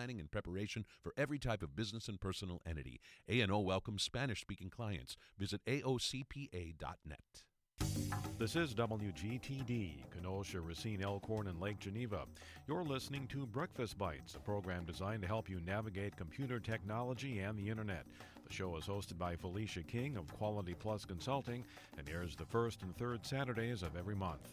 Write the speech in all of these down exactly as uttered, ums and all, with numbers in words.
planning and preparation for every type of business and personal entity. A and O welcomes Spanish-speaking clients. Visit A O C P A dot net. This is W G T D, Kenosha, Racine, Elkhorn, and Lake Geneva. You're listening to Breakfast Bites, a program designed to help you navigate computer technology and the Internet. The show is hosted by Felicia King of Quality Plus Consulting and airs the first and third Saturdays of every month.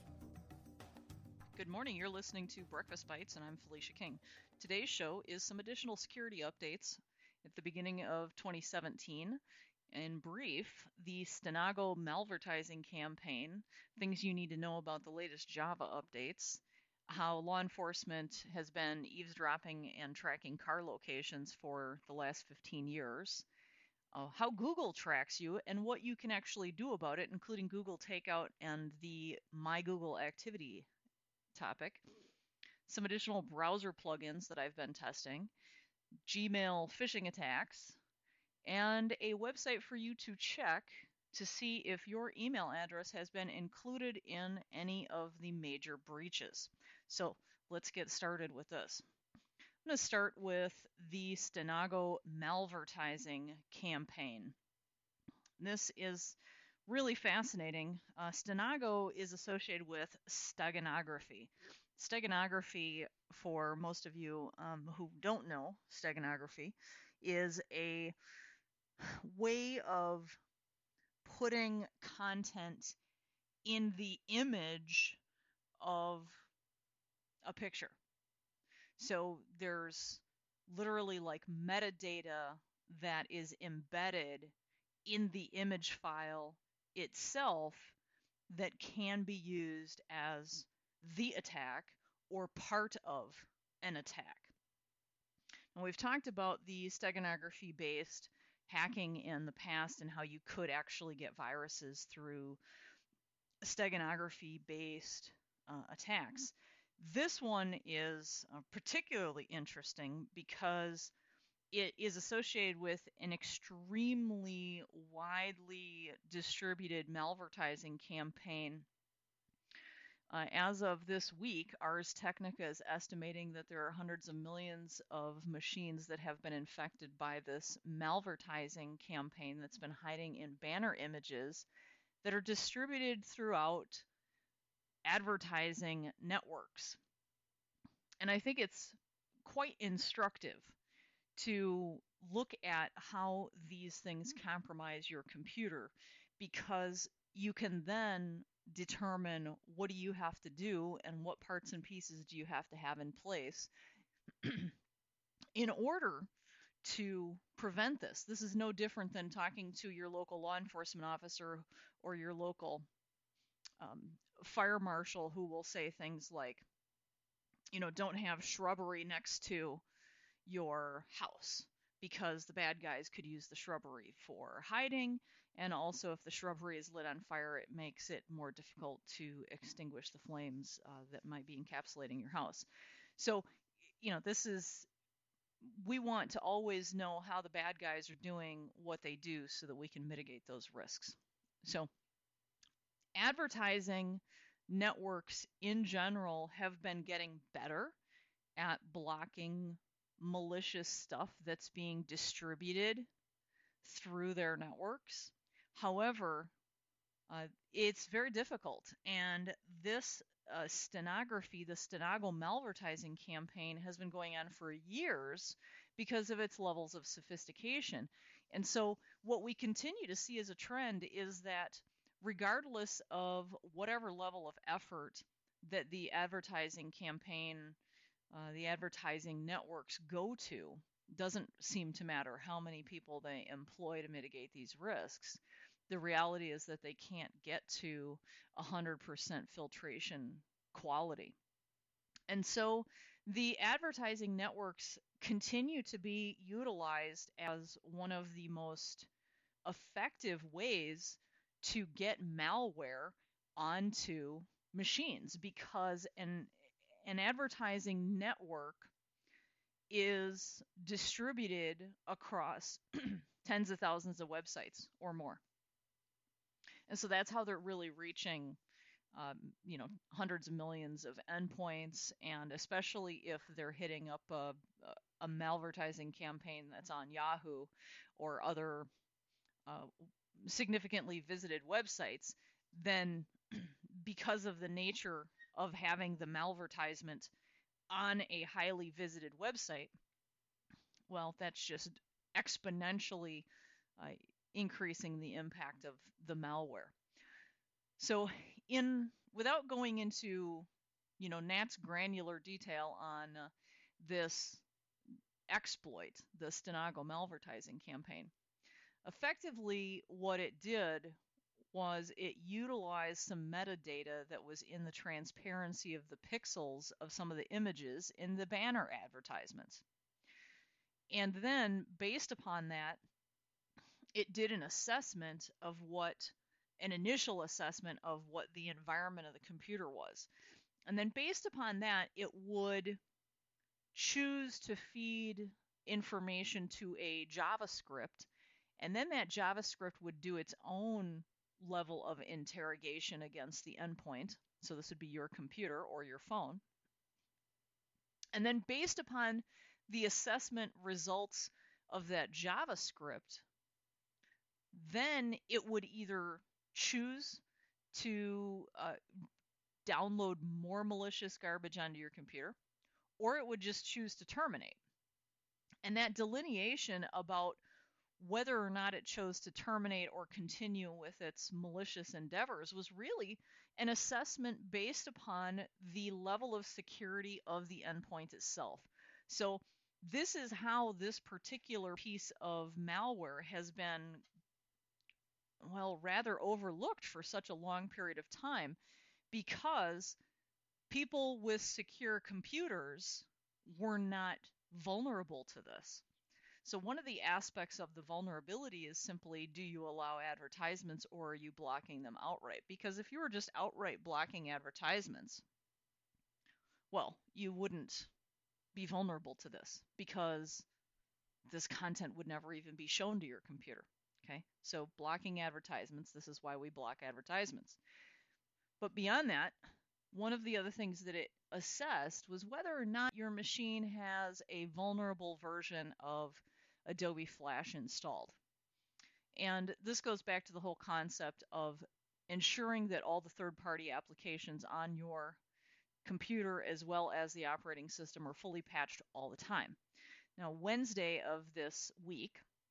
Good morning. You're listening to Breakfast Bites, and I'm Felicia King. Today's show is some additional security updates at the beginning of twenty seventeen. In brief, the Stenago malvertising campaign, things you need to know about the latest Java updates, how law enforcement has been eavesdropping and tracking car locations for the last fifteen years, uh, how Google tracks you and what you can actually do about it, including Google Takeout and the My Google Activity topic, some additional browser plugins that I've been testing, Gmail phishing attacks, and a website for you to check to see if your email address has been included in any of the major breaches. So let's get started with this. I'm going to start with the Stenago malvertising campaign. This is really fascinating. Uh, Stenago is associated with steganography. Steganography, for most of you um, who don't know steganography, is a way of putting content in the image of a picture. So there's literally like metadata that is embedded in the image file itself that can be used as the attack or part of an attack. And we've talked about the steganography-based hacking in the past and how you could actually get viruses through steganography-based uh, attacks. This one is uh, particularly interesting because it is associated with an extremely widely distributed malvertising campaign. Uh, as of this week, Ars Technica is estimating that there are hundreds of millions of machines that have been infected by this malvertising campaign that's been hiding in banner images that are distributed throughout advertising networks. And I think it's quite instructive to look at how these things compromise your computer, because you can then determine what do you have to do and what parts and pieces do you have to have in place in order to prevent this. This is no different than talking to your local law enforcement officer or your local um, fire marshal, who will say things like, you know, don't have shrubbery next to your house, because the bad guys could use the shrubbery for hiding, and also if the shrubbery is lit on fire, it makes it more difficult to extinguish the flames uh, that might be encapsulating your house. So, you know, this is, we want to always know how the bad guys are doing what they do so that we can mitigate those risks. So, advertising networks in general have been getting better at blocking malicious stuff that's being distributed through their networks. However, uh, it's very difficult, and this uh, stenography, the Stenago malvertising campaign, has been going on for years because of its levels of sophistication. And so what we continue to see as a trend is that regardless of whatever level of effort that the advertising campaign Uh, the advertising networks go to, doesn't seem to matter how many people they employ to mitigate these risks. The reality is that they can't get to one hundred percent filtration quality. And so the advertising networks continue to be utilized as one of the most effective ways to get malware onto machines, because an An advertising network is distributed across tens of thousands of websites or more. And so that's how they're really reaching, um, you know, hundreds of millions of endpoints, and especially if they're hitting up a, a malvertising campaign that's on Yahoo or other uh, significantly visited websites, then because of the nature of having the malvertisement on a highly visited website, well, that's just exponentially uh, increasing the impact of the malware. So, in without going into, you know, Nat's granular detail on uh, this exploit, the Stenago malvertising campaign, effectively what it did was it utilized some metadata that was in the transparency of the pixels of some of the images in the banner advertisements. And then, based upon that, it did an assessment of what, an initial assessment of what the environment of the computer was. And then based upon that, it would choose to feed information to a JavaScript, and then that JavaScript would do its own level of interrogation against the endpoint. So this would be your computer or your phone. And then based upon the assessment results of that JavaScript, then it would either choose to uh, download more malicious garbage onto your computer, or it would just choose to terminate. And that delineation about whether or not it chose to terminate or continue with its malicious endeavors was really an assessment based upon the level of security of the endpoint itself. So this is how this particular piece of malware has been, well, rather overlooked for such a long period of time, because people with secure computers were not vulnerable to this. So one of the aspects of the vulnerability is simply, do you allow advertisements or are you blocking them outright? Because if you were just outright blocking advertisements, well, you wouldn't be vulnerable to this, because this content would never even be shown to your computer. Okay, so blocking advertisements, this is why we block advertisements. But beyond that, one of the other things that it assessed was whether or not your machine has a vulnerable version of Adobe Flash installed. And this goes back to the whole concept of ensuring that all the third-party applications on your computer as well as the operating system are fully patched all the time. Now, Wednesday of this week,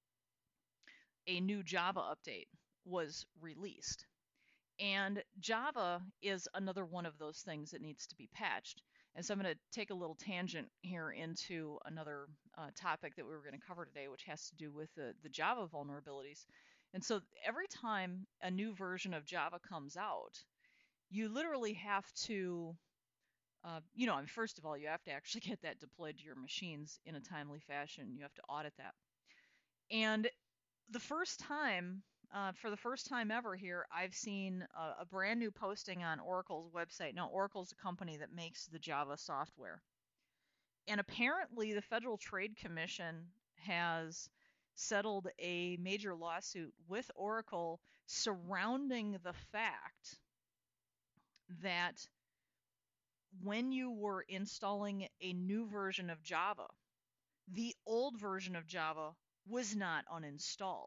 a new Java update was released. And Java is another one of those things that needs to be patched. And so I'm going to take a little tangent here into another uh, topic that we were going to cover today, which has to do with the, the Java vulnerabilities. And so every time a new version of Java comes out, you literally have to, uh, you know, I mean, first of all, you have to actually get that deployed to your machines in a timely fashion. You have to audit that. And the first time, uh, for the first time ever here, I've seen a, a brand new posting on Oracle's website. Now, Oracle's a company that makes the Java software. And apparently the Federal Trade Commission has settled a major lawsuit with Oracle surrounding the fact that when you were installing a new version of Java, the old version of Java was not uninstalled.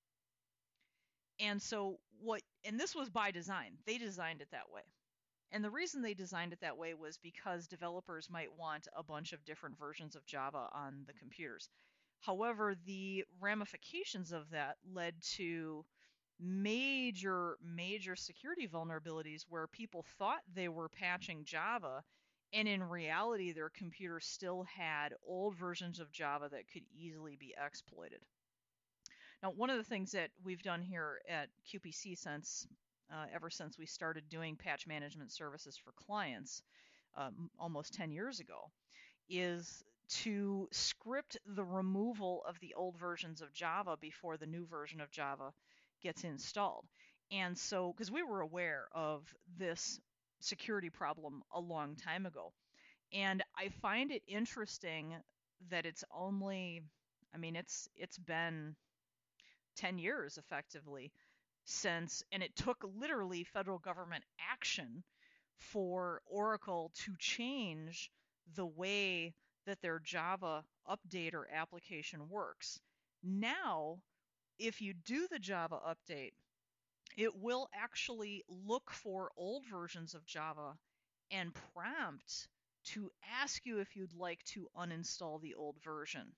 And so what, and this was by design. They designed it that way. And the reason they designed it that way was because developers might want a bunch of different versions of Java on the computers. However, the ramifications of that led to major, major security vulnerabilities where people thought they were patching Java, and in reality, their computer still had old versions of Java that could easily be exploited. Now, one of the things that we've done here at Q P C since, uh, ever since we started doing patch management services for clients um, almost ten years ago, is to script the removal of the old versions of Java before the new version of Java gets installed. And so, because we were aware of this security problem a long time ago. And I find it interesting that it's only, I mean, it's it's been ten years effectively since, and it took literally federal government action for Oracle to change the way that their Java update or application works. Now, if you do the Java update, it will actually look for old versions of Java and prompt to ask you if you'd like to uninstall the old version.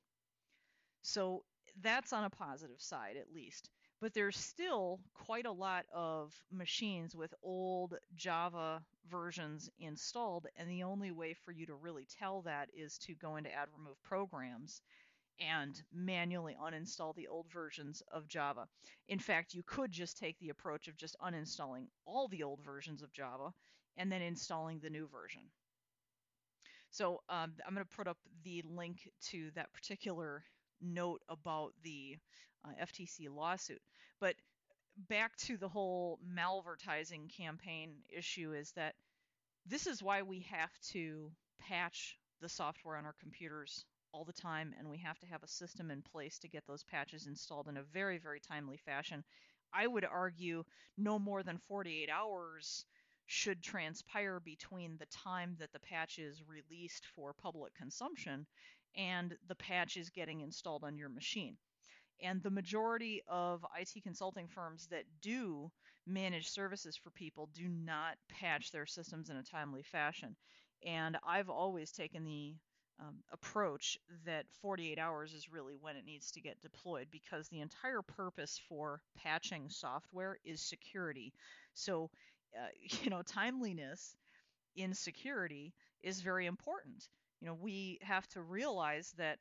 So that's on a positive side, at least. But there's still quite a lot of machines with old Java versions installed, and the only way for you to really tell that is to go into Add Remove Programs and manually uninstall the old versions of Java. In fact, you could just take the approach of just uninstalling all the old versions of Java and then installing the new version. So um, I'm going to put up the link to that particular note about the uh, F T C lawsuit. But back to the whole malvertising campaign issue is that this is why we have to patch the software on our computers all the time, and we have to have a system in place to get those patches installed in a very, very timely fashion. I would argue no more than forty-eight hours should transpire between the time that the patch is released for public consumption and the patch is getting installed on your machine. And the majority of I T consulting firms that do manage services for people do not patch their systems in a timely fashion. And I've always taken the um, approach that forty-eight hours is really when it needs to get deployed, because the entire purpose for patching software is security. So, uh, you know, timeliness in security is very important. You know, we have to realize that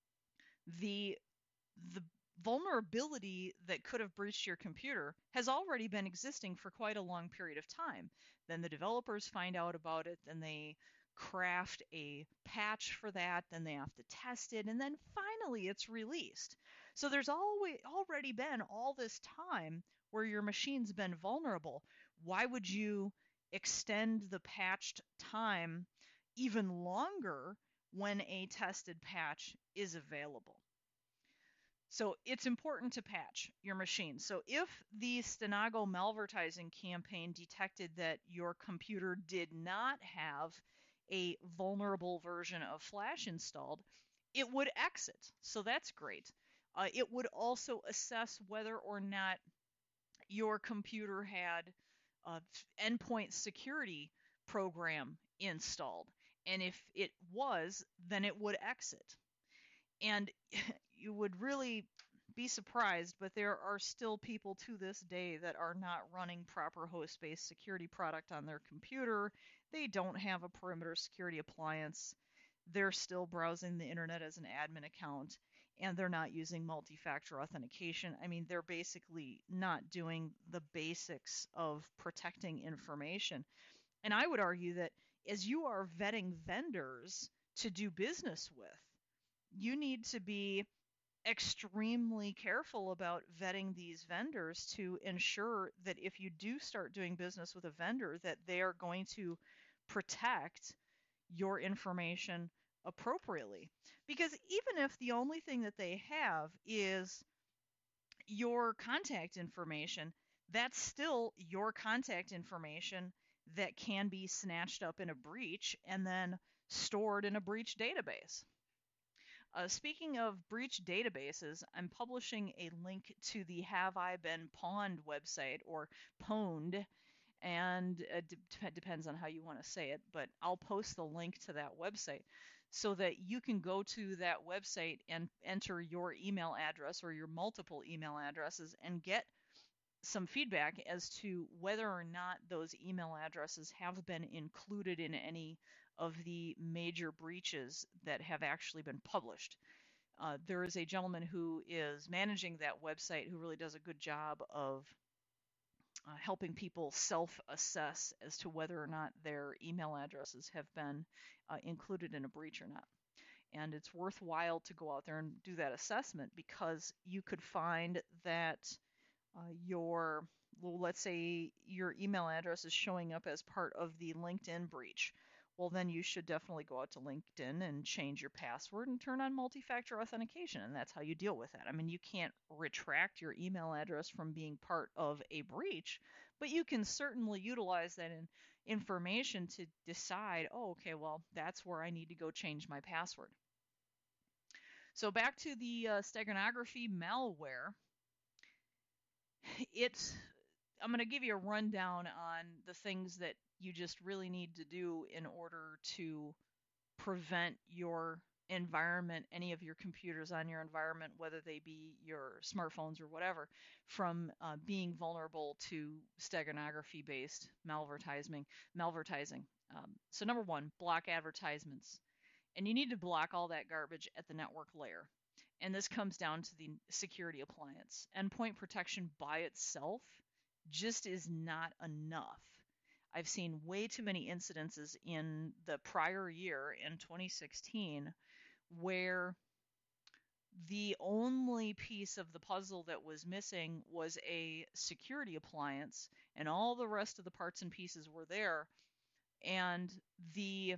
the the vulnerability that could have breached your computer has already been existing for quite a long period of time. Then the developers find out about it, then they craft a patch for that, then they have to test it, and then finally it's released. So there's always already been all this time where your machine's been vulnerable. Why would you extend the patched time even longer when a tested patch is available? So it's important to patch your machine. So if the Stenago malvertising campaign detected that your computer did not have a vulnerable version of Flash installed, it would exit. So that's great. Uh, it would also assess whether or not your computer had an endpoint security program installed. And if it was, then it would exit. And you would really be surprised, but there are still people to this day that are not running proper host-based security product on their computer. They don't have a perimeter security appliance. They're still browsing the internet as an admin account, and they're not using multi-factor authentication. I mean, they're basically not doing the basics of protecting information. And I would argue that as you are vetting vendors to do business with, you need to be extremely careful about vetting these vendors to ensure that if you do start doing business with a vendor, that they are going to protect your information appropriately. Because even if the only thing that they have is your contact information, that's still your contact information that can be snatched up in a breach and then stored in a breach database. Uh, speaking of breach databases, I'm publishing a link to the Have I Been Pwned website, or pwned, and it de- depends on how you want to say it, but I'll post the link to that website so that you can go to that website and enter your email address or your multiple email addresses and get some feedback as to whether or not those email addresses have been included in any of the major breaches that have actually been published. Uh, there is a gentleman who is managing that website who really does a good job of uh, helping people self-assess as to whether or not their email addresses have been uh, included in a breach or not. And it's worthwhile to go out there and do that assessment, because you could find that uh, your, well, let's say your email address is showing up as part of the LinkedIn breach. Well, then you should definitely go out to LinkedIn and change your password and turn on multi-factor authentication, and that's how you deal with that. I mean, you can't retract your email address from being part of a breach, but you can certainly utilize that in information to decide, oh, okay, well, that's where I need to go change my password. So back to the uh, steganography malware. It's, I'm going to give you a rundown on the things that you just really need to do in order to prevent your environment, any of your computers on your environment, whether they be your smartphones or whatever, from uh, being vulnerable to steganography-based malvertising. malvertising. Um, so number one, block advertisements. And you need to block all that garbage at the network layer. And this comes down to the security appliance. Endpoint protection by itself just is not enough. I've seen way too many incidences in the prior year, in twenty sixteen, where the only piece of the puzzle that was missing was a security appliance, and all the rest of the parts and pieces were there, and the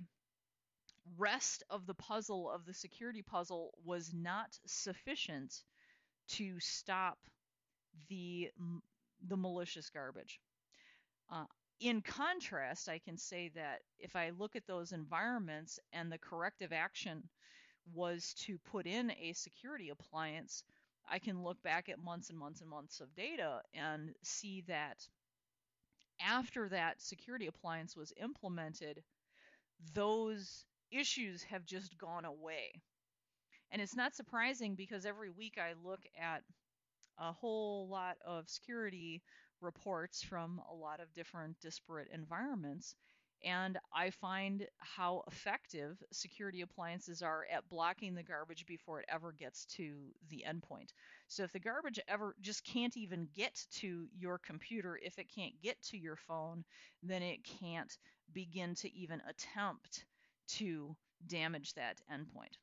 rest of the puzzle, of the security puzzle, was not sufficient to stop the the malicious garbage. Uh, in contrast, I can say that if I look at those environments and the corrective action was to put in a security appliance, I can look back at months and months and months of data and see that after that security appliance was implemented, those issues have just gone away. And it's not surprising, because every week I look at a whole lot of security reports from a lot of different disparate environments, and I find how effective security appliances are at blocking the garbage before it ever gets to the endpoint. So if the garbage ever just can't even get to your computer, if it can't get to your phone, then it can't begin to even attempt to damage that endpoint.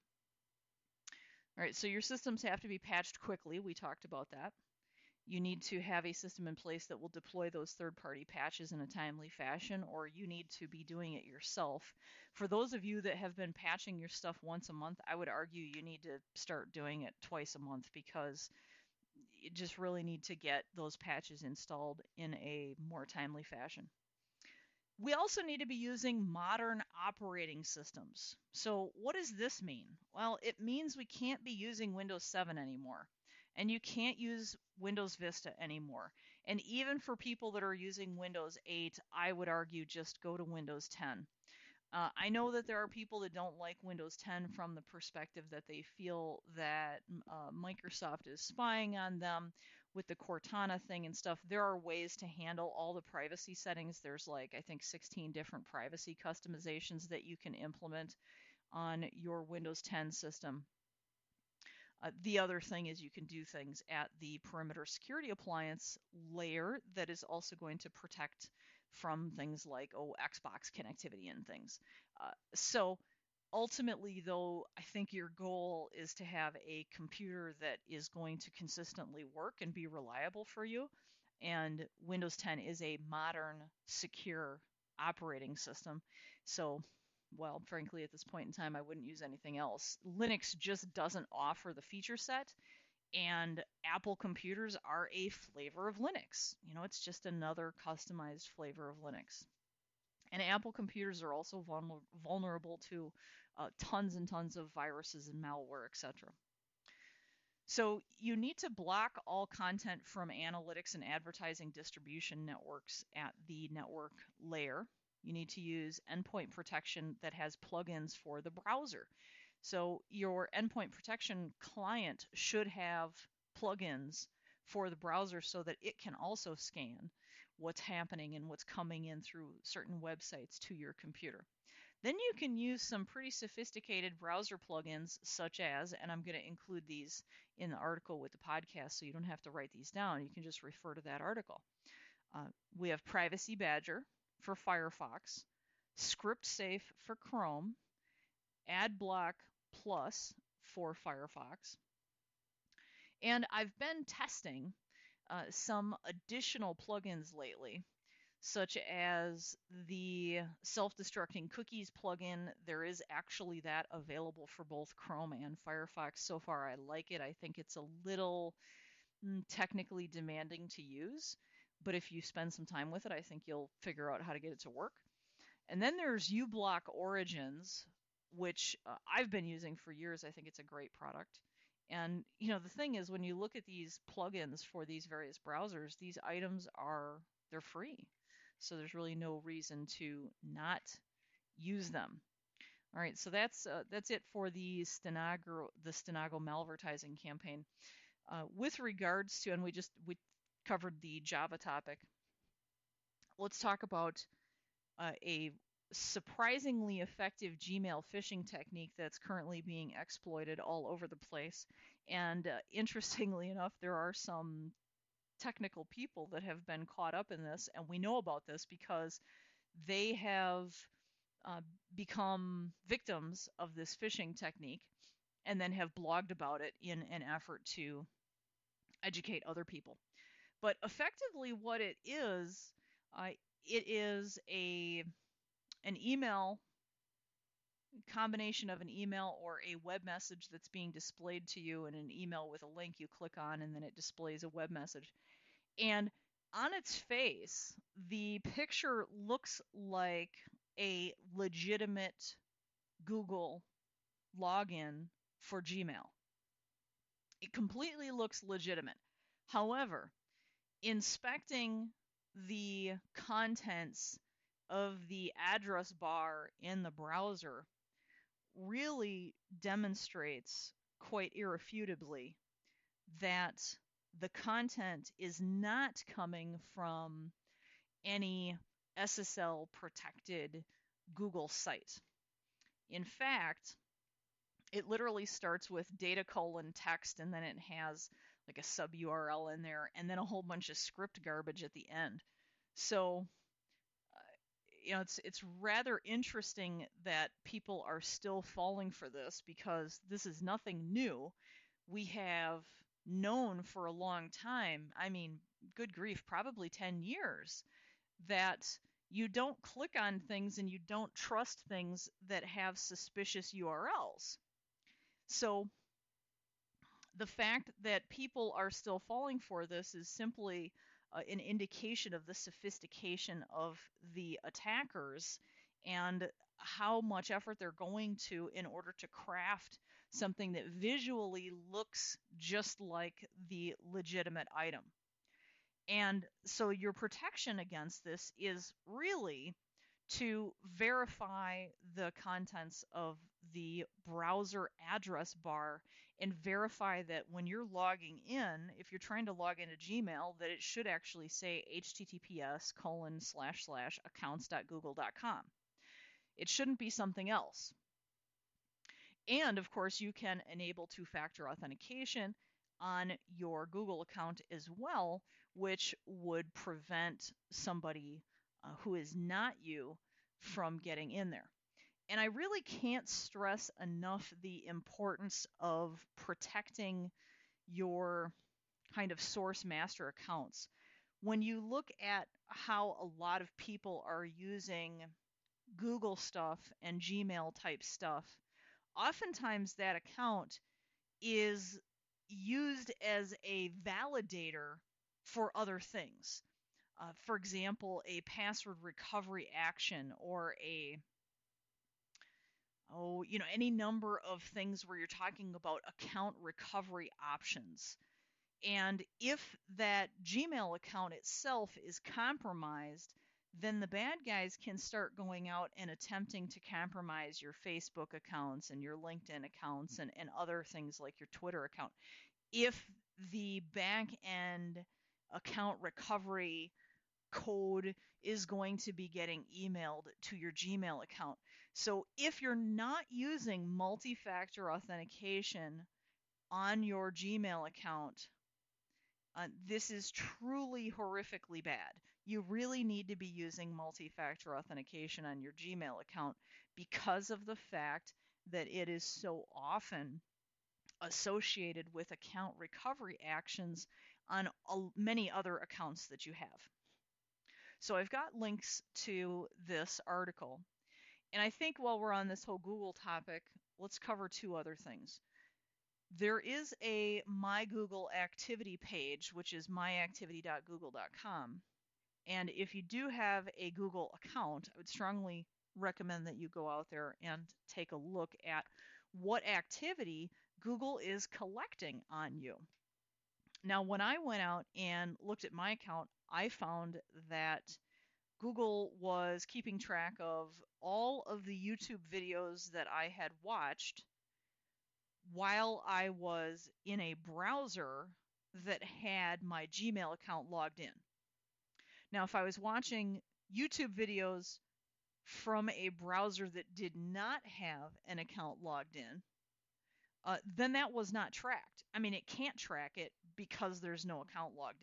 All right, so your systems have to be patched quickly. We talked about that. You need to have a system in place that will deploy those third-party patches in a timely fashion, or you need to be doing it yourself. For those of you that have been patching your stuff once a month, I would argue you need to start doing it twice a month, because you just really need to get those patches installed in a more timely fashion. We also need to be using modern operating systems. So what does this mean? Well, it means we can't be using Windows seven anymore. And you can't use Windows Vista anymore. And even for people that are using Windows eight, I would argue just go to Windows ten. Uh, I know that there are people that don't like Windows ten from the perspective that they feel that uh, Microsoft is spying on them with the Cortana thing and stuff. There are ways to handle all the privacy settings. There's like, I think, sixteen different privacy customizations that you can implement on your Windows ten system. Uh, the other thing is you can do things at the perimeter security appliance layer that is also going to protect from things like, oh, Xbox connectivity and things. Uh, so ultimately, though, I think your goal is to have a computer that is going to consistently work and be reliable for you. And Windows ten is a modern, secure operating system. So, well, frankly, at this point in time, I wouldn't use anything else. Linux just doesn't offer the feature set, and Apple computers are a flavor of Linux. You know, it's just another customized flavor of Linux. And Apple computers are also vulnerable to uh, tons and tons of viruses and malware, et cetera. So you need to block all content from analytics and advertising distribution networks at the network layer. You need to use endpoint protection that has plugins for the browser. So your endpoint protection client should have plugins for the browser so that it can also scan what's happening and what's coming in through certain websites to your computer. Then you can use some pretty sophisticated browser plugins such as, and I'm going to include these in the article with the podcast so you don't have to write these down. You can just refer to that article. Uh, we have Privacy Badger for Firefox, ScriptSafe for Chrome, AdBlock Plus for Firefox. And I've been testing uh, some additional plugins lately, such as the self-destructing cookies plugin. There is actually that available for both Chrome and Firefox. So far, I like it. I think it's a little mm, technically demanding to use, but if you spend some time with it, I think you'll figure out how to get it to work. And then there's uBlock Origins, which uh, I've been using for years. I think it's a great product. And you know, the thing is, when you look at these plugins for these various browsers, these items are they're free. So there's really no reason to not use them. All right, so that's uh, that's it for the Stenago the Stenago malvertising campaign. Uh, with regards to, and we just we covered the Java topic. Let's talk about uh, a surprisingly effective Gmail phishing technique that's currently being exploited all over the place. And uh, interestingly enough, there are some technical people that have been caught up in this, and we know about this because they have uh, become victims of this phishing technique and then have blogged about it in an effort to educate other people. But effectively what it is, uh, it is a an email, combination of an email or a web message that's being displayed to you in an email with a link you click on, and then it displays a web message. And on its face, the picture looks like a legitimate Google login for Gmail. It completely looks legitimate. However, inspecting the contents of the address bar in the browser really demonstrates quite irrefutably that the content is not coming from any S S L protected Google site. In fact, it literally starts with data colon text, and then it has like a sub U R L in there, and then a whole bunch of script garbage at the end. So, uh, you know, it's it's rather interesting that people are still falling for this, because this is nothing new. We have known for a long time, I mean, good grief, probably ten years, that you don't click on things and you don't trust things that have suspicious U R Ls. So the fact that people are still falling for this is simply uh, an indication of the sophistication of the attackers and how much effort they're going to in order to craft something that visually looks just like the legitimate item. And so your protection against this is really to verify the contents of the browser address bar and verify that when you're logging in, if you're trying to log into Gmail, that it should actually say https colon slash slash accounts.google.com. It shouldn't be something else. And of course, you can enable two-factor authentication on your Google account as well, which would prevent somebody uh, who is not you from getting in there. And I really can't stress enough the importance of protecting your kind of source master accounts. When you look at how a lot of people are using Google stuff and Gmail type stuff, oftentimes that account is used as a validator for other things. Uh, for example, a password recovery action, or a oh, you know, any number of things where you're talking about account recovery options. And if that Gmail account itself is compromised, then the bad guys can start going out and attempting to compromise your Facebook accounts and your LinkedIn accounts and, and other things like your Twitter account. If the back end account recovery code is going to be getting emailed to your Gmail account. So if you're not using multi-factor authentication on your Gmail account, uh, this is truly horrifically bad. You really need to be using multi-factor authentication on your Gmail account because of the fact that it is so often associated with account recovery actions on many other accounts that you have. So I've got links to this article. And I think while we're on this whole Google topic, let's cover two other things. There is a My Google activity page, which is my activity dot google dot com. And if you do have a Google account, I would strongly recommend that you go out there and take a look at what activity Google is collecting on you. Now, when I went out and looked at my account, I found that Google was keeping track of all of the YouTube videos that I had watched while I was in a browser that had my Gmail account logged in. Now, if I was watching YouTube videos from a browser that did not have an account logged in, uh, then that was not tracked. I mean, it can't track it because there's no account logged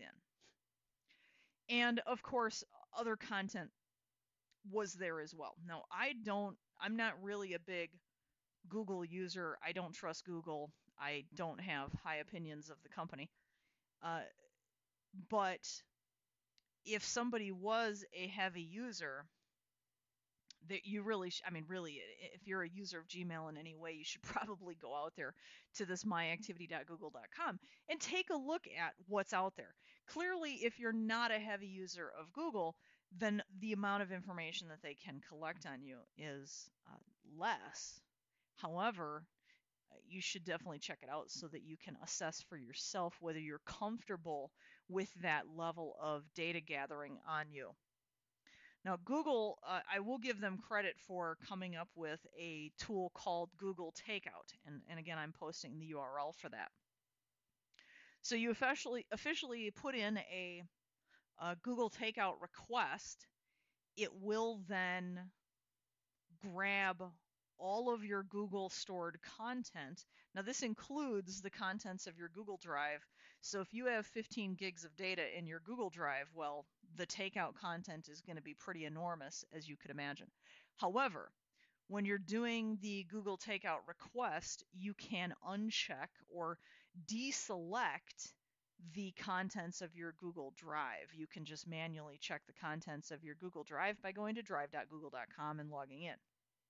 in. And of course, other content was there as well. Now, I don't, I'm not really a big Google user. I don't trust Google. I don't have high opinions of the company. Uh, but if somebody was a heavy user, that you really, sh- I mean, really, if you're a user of Gmail in any way, you should probably go out there to this my activity dot google dot com and take a look at what's out there. Clearly, if you're not a heavy user of Google, then the amount of information that they can collect on you is uh, less. However, you should definitely check it out so that you can assess for yourself whether you're comfortable with that level of data gathering on you. Now, Google, uh, I will give them credit for coming up with a tool called Google Takeout. And, and again, I'm posting the U R L for that. So you officially, officially put in a, a Google Takeout request. It will then grab all of your Google stored content. Now, this includes the contents of your Google Drive. So if you have fifteen gigs of data in your Google Drive, well, the takeout content is going to be pretty enormous, as you could imagine. However, when you're doing the Google Takeout request, you can uncheck or deselect the contents of your Google Drive. You can just manually check the contents of your Google Drive by going to drive dot google dot com and logging in.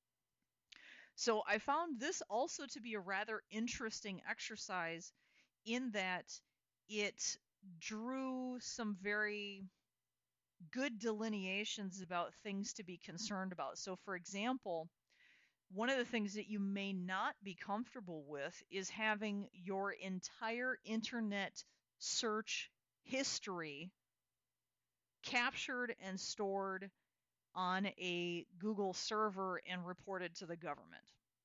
So I found this also to be a rather interesting exercise in that it drew some very good delineations about things to be concerned about. So, for example, one of the things that you may not be comfortable with is having your entire internet search history captured and stored on a Google server and reported to the government.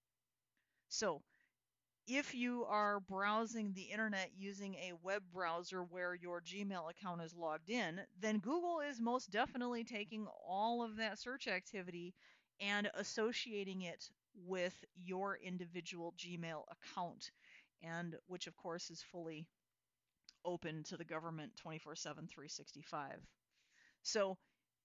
So, if you are browsing the internet using a web browser where your Gmail account is logged in, then Google is most definitely taking all of that search activity and associating it with your individual Gmail account, and which of course is fully open to the government twenty-four seven, three sixty-five. So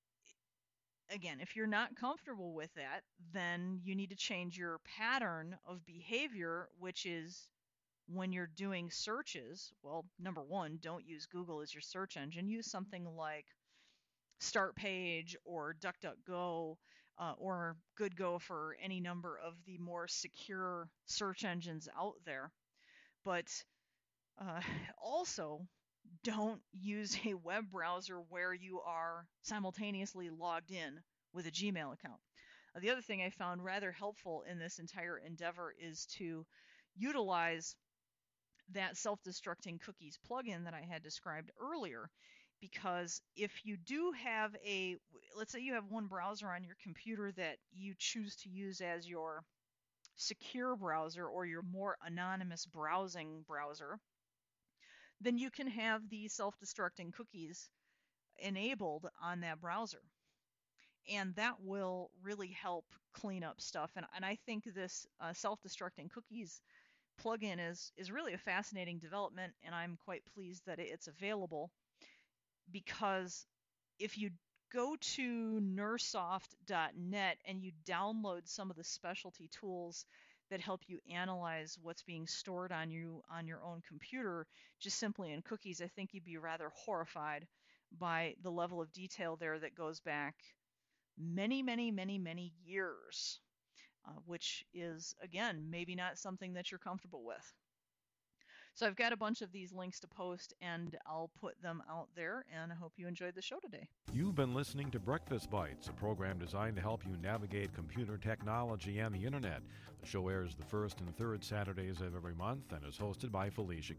again, if you're not comfortable with that, then you need to change your pattern of behavior, which is when you're doing searches, well, number one, don't use Google as your search engine. Use something like StartPage or DuckDuckGo uh, or GoodGo for any number of the more secure search engines out there. But uh, also, don't use a web browser where you are simultaneously logged in with a Gmail account. Uh, the other thing I found rather helpful in this entire endeavor is to utilize that self-destructing cookies plugin that I had described earlier, because if you do have a, let's say you have one browser on your computer that you choose to use as your secure browser or your more anonymous browsing browser, then you can have the self-destructing cookies enabled on that browser. And that will really help clean up stuff. And, and I think this uh, self-destructing cookies plugin is, is really a fascinating development, and I'm quite pleased that it's available, because if you go to nersoft dot net and you download some of the specialty tools that help you analyze what's being stored on you on your own computer just simply in cookies, I think you'd be rather horrified by the level of detail there that goes back many, many, many, many years, uh, which is, again, maybe not something that you're comfortable with. So I've got a bunch of these links to post, and I'll put them out there, and I hope you enjoyed the show today. You've been listening to Breakfast Bites, a program designed to help you navigate computer technology and the Internet. The show airs the first and third Saturdays of every month and is hosted by Felicia